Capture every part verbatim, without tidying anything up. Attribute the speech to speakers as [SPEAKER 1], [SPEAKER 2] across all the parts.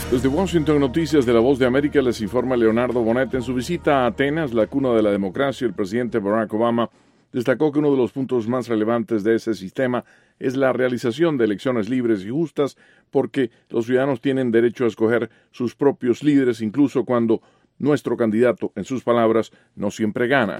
[SPEAKER 1] Desde Washington, Noticias de la Voz de América, les informa Leonardo Bonet. En su visita a Atenas, la cuna de la democracia, el presidente Barack Obama destacó que uno de los puntos más relevantes de ese sistema es la realización de elecciones libres y justas, porque los ciudadanos tienen derecho a escoger sus propios líderes, incluso cuando nuestro candidato, en sus palabras, no siempre gana.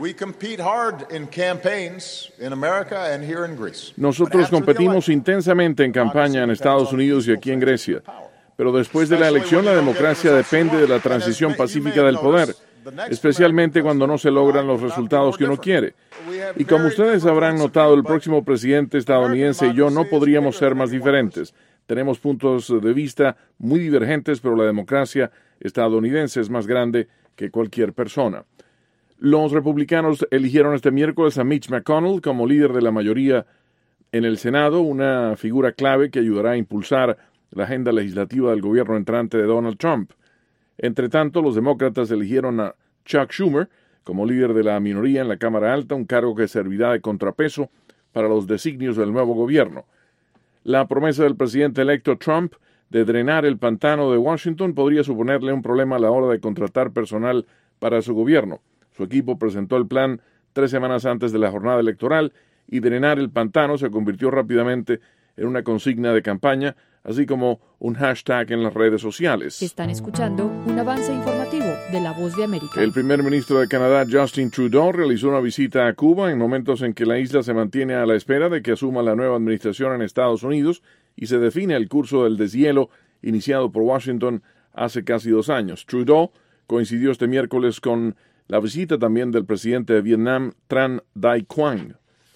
[SPEAKER 1] Nosotros competimos intensamente en campaña en Estados Unidos y aquí en Grecia. Pero después de la elección, la democracia depende de la transición pacífica del poder, especialmente cuando no se logran los resultados que uno quiere. Y como ustedes habrán notado, el próximo presidente estadounidense y yo no podríamos ser más diferentes. Tenemos puntos de vista muy divergentes, pero la democracia estadounidense es más grande que cualquier persona. Los republicanos eligieron este miércoles a Mitch McConnell como líder de la mayoría en el Senado, una figura clave que ayudará a impulsar la agenda legislativa del gobierno entrante de Donald Trump. Entre tanto, los demócratas eligieron a Chuck Schumer como líder de la minoría en la Cámara Alta, un cargo que servirá de contrapeso para los designios del nuevo gobierno. La promesa del presidente electo Trump de drenar el pantano de Washington podría suponerle un problema a la hora de contratar personal para su gobierno. Su equipo presentó el plan tres semanas antes de la jornada electoral y drenar el pantano se convirtió rápidamente en una consigna de campaña, así como un hashtag en las redes sociales.
[SPEAKER 2] Están escuchando un avance informativo de La Voz de América.
[SPEAKER 1] El primer ministro de Canadá, Justin Trudeau, realizó una visita a Cuba en momentos en que la isla se mantiene a la espera de que asuma la nueva administración en Estados Unidos y se define el curso del deshielo iniciado por Washington hace casi dos años. Trudeau coincidió este miércoles con la visita también del presidente de Vietnam, Tran Dai Quang.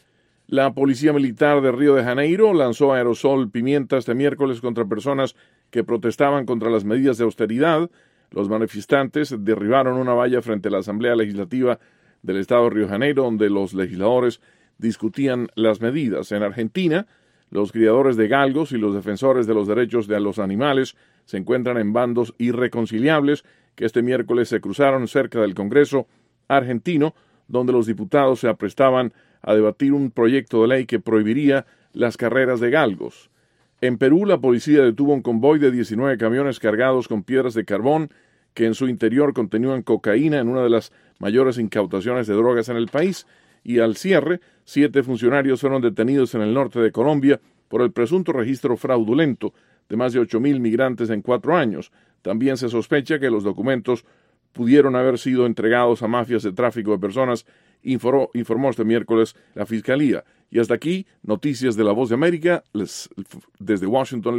[SPEAKER 1] La policía militar de Río de Janeiro lanzó aerosol pimienta este miércoles contra personas que protestaban contra las medidas de austeridad. Los manifestantes derribaron una valla frente a la Asamblea Legislativa del Estado de Río de Janeiro, donde los legisladores discutían las medidas. En Argentina, los criadores de galgos y los defensores de los derechos de los animales se encuentran en bandos irreconciliables que este miércoles se cruzaron cerca del Congreso argentino, donde los diputados se aprestaban a debatir un proyecto de ley que prohibiría las carreras de galgos. En Perú, la policía detuvo un convoy de diecinueve camiones cargados con piedras de carbón que en su interior contenían cocaína en una de las mayores incautaciones de drogas en el país, y al cierre, siete funcionarios fueron detenidos en el norte de Colombia por el presunto registro fraudulento de más de ocho mil migrantes en cuatro años. También se sospecha que los documentos pudieron haber sido entregados a mafias de tráfico de personas, informó, informó este miércoles la Fiscalía. Y hasta aquí, Noticias de la Voz de América, les, desde Washington.